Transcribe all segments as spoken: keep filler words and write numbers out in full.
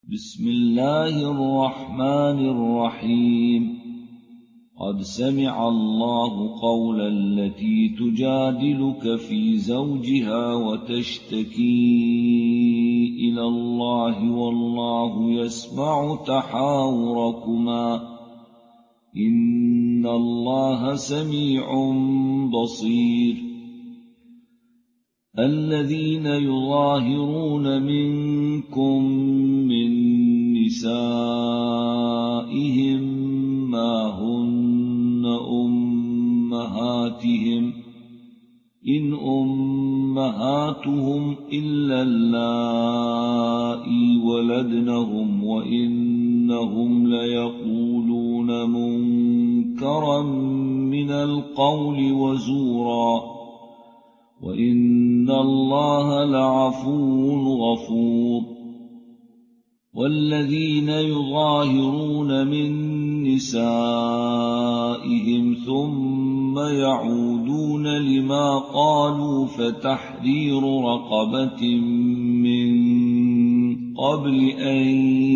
بسم الله الرحمن الرحيم قد سمع الله قول التي تجادلك في زوجها وتشتكي إلى الله والله يسمع تحاوركما إن الله سميع بصير الذين يظاهرون منكم من نسائهم ما هن أمهاتهم إن أمهاتهم إلا اللائي ولدنهم وإنهم ليقولون منكرا من القول وزورا وإن الله لعفو غفور والذين يظاهرون من نسائهم ثم يعودون لما قالوا فتحرير رقبة من قبل أن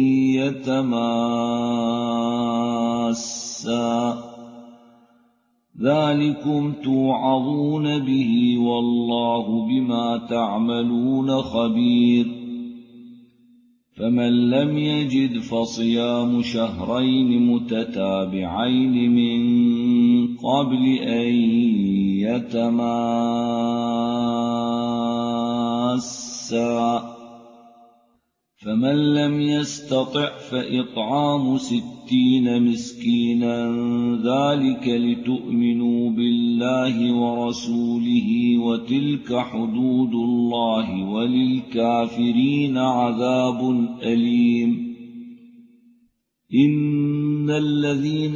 يتماسا ذلكم توعظون به والله بما تعملون خبير فمن لم يجد فصيام شهرين متتابعين من قبل أن يتماسا فمن لم يستطع فإطعام ستين مسكينا ذلك لتؤمنوا بالله ورسوله وتلك حدود الله وللكافرين عذاب أليم إن الذين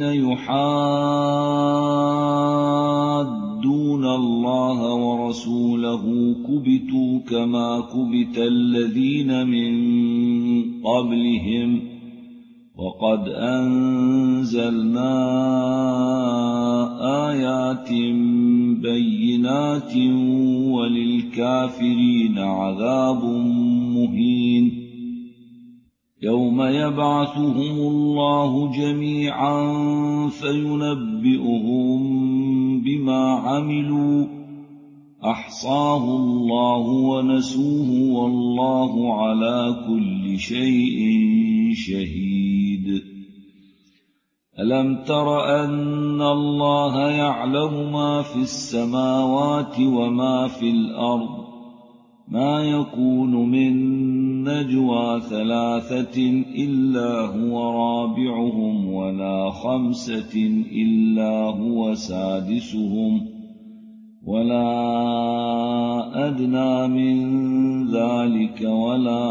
يحادون الله ورسوله كبتوا كما كبت الذين من قبلهم وقد أنزلنا آيات بينات وللكافرين عذاب مهين يوم يبعثهم الله جميعا فينبئهم بما عملوا أحصاه الله ونسوه والله على كل شيء شهيد ألم تر أن الله يعلم ما في السماوات وما في الأرض ما يكون من نجوى ثلاثة إلا هو رابعهم ولا خمسة إلا هو سادسهم ولا أدنى من ذلك ولا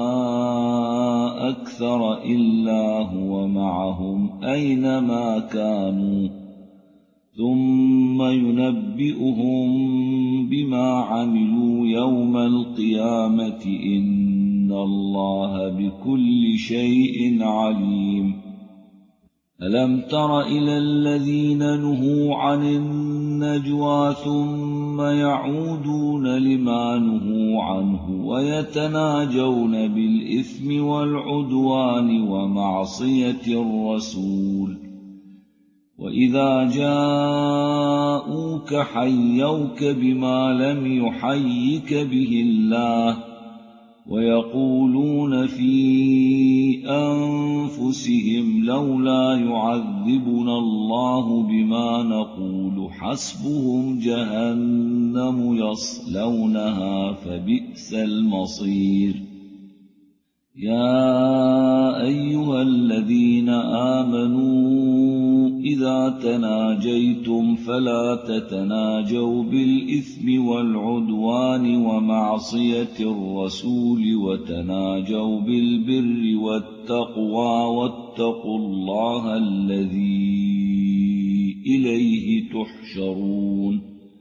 أكثر إلا هو معهم أينما كانوا ثم ينبئهم بما عملوا يوم القيامة إن الله بكل شيء عليم ألم تر إلى الذين نهوا عن النجوى ثم يعودون لما نهوا عنه ويتناجون بالإثم والعدوان ومعصية الرسول وإذا جاءوك حيوك بما لم يحيك به الله ويقولون في أنفسهم لولا يعذبنا الله بما نقول حسبهم جهنم يصلونها فبئس المصير يا أيها الذين آمنوا إذا تناجيتم فلا تتناجوا بالإثم والعدوان ومعصية الرسول وتناجوا بالبر والتقوى واتقوا الله الذي إليه تحشرون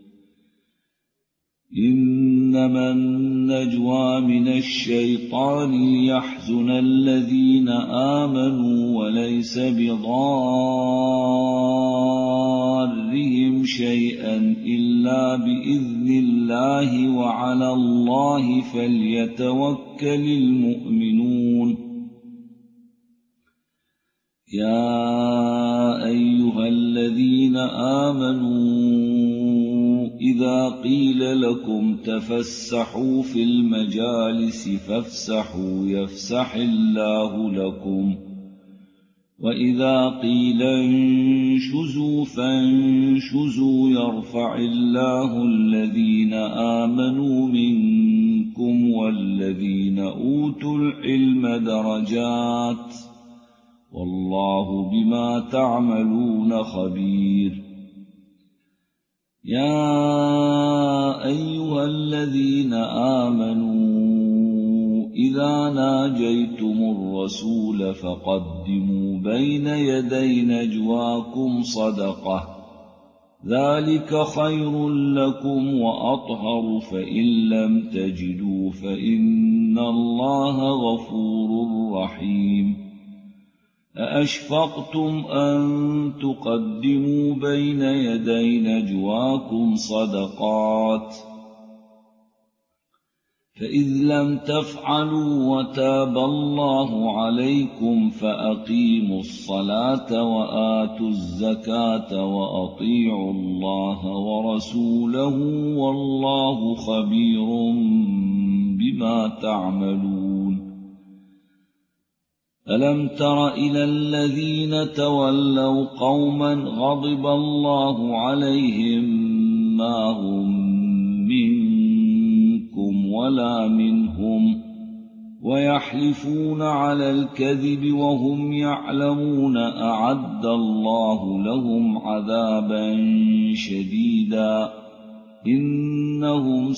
إنما النجوى من الشيطان ليحزن الذين آمنوا وليس بضارهم شيئا إلا بإذن الله وعلى الله فليتوكل المؤمنون يا أيها الذين آمنوا إذا قيل لكم تفسحوا في المجالس فافسحوا يفسح الله لكم وإذا قيل انشزوا فانشزوا يرفع الله الذين آمنوا منكم والذين أوتوا العلم درجات والله بما تعملون خبير. يا أيها الذين آمنوا إذا ناجيتم الرسول فقدموا بين يدي نجواكم صدقة ذلك خير لكم وأطهر فإن لم تجدوا فإن الله غفور رحيم. أأشفقتم أن تقدموا بين يدي نجواكم صدقات فإذ لم تفعلوا وتاب الله عليكم فأقيموا الصلاة وآتوا الزكاة وأطيعوا الله ورسوله والله خبير بما تعملون. ألم تر إلى الذين تولوا قوما غضب الله عليهم ما هم منكم ولا منهم ويحلفون على الكذب وهم يعلمون أعد الله لهم عذابا شديدا إنهم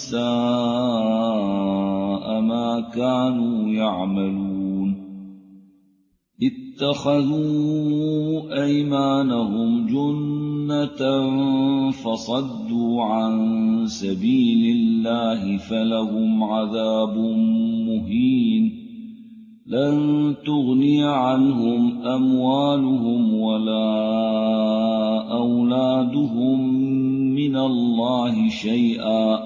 ساء ما كانوا يعملون. اتخذوا أيمانهم جنة فصدوا عن سبيل الله فلهم عذاب مهين لن تغني عنهم أموالهم ولا أولادهم من الله شيئا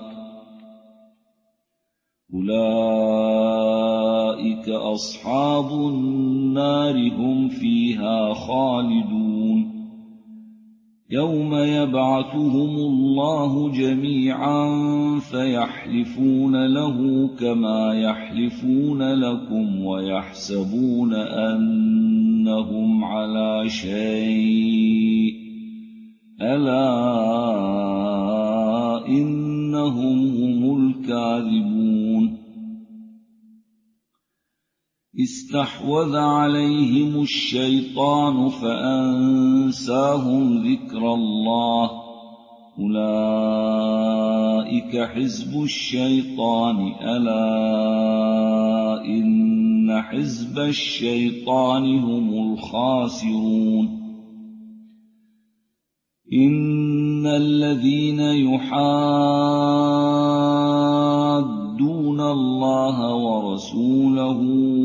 أولئك أصحاب النار هم فيها خالدون. يوم يبعثهم الله جميعا فيحلفون له كما يحلفون لكم ويحسبون أنهم على شيء ألا إنهم هم الكاذبون. استحوذ عليهم الشيطان فأنساهم ذكر الله أولئك حزب الشيطان ألا إن حزب الشيطان هم الخاسرون. إن الذين يحادون الله ورسوله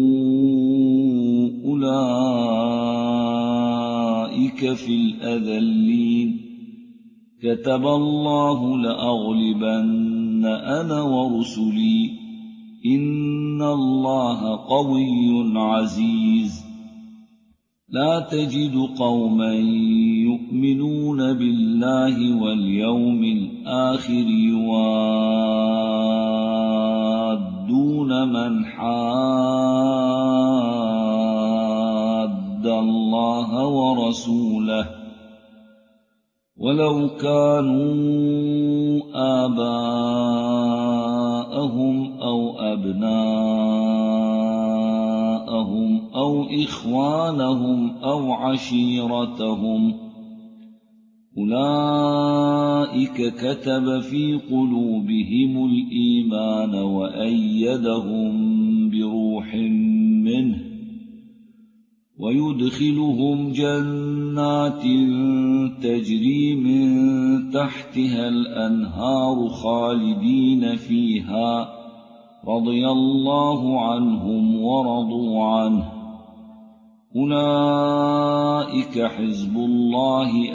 أولئك في الأذلين كتب الله لأغلبن أنا ورسلي إن الله قوي عزيز. لا تجد قوما يؤمنون بالله واليوم الآخر يوادون من حاد الله ورسوله ولو كانوا آباءهم أو أبناءهم أو إخوانهم أو عشيرتهم أولئك كتب في قلوبهم الإيمان وأيدهم بروح منه ويدخلهم جنات تجري من تحتها الأنهار خالدين فيها رضي الله عنهم ورضوا عنه أولئك حزب الله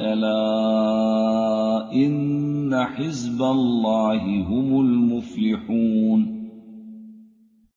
ألا إن حزب الله هم المفلحون.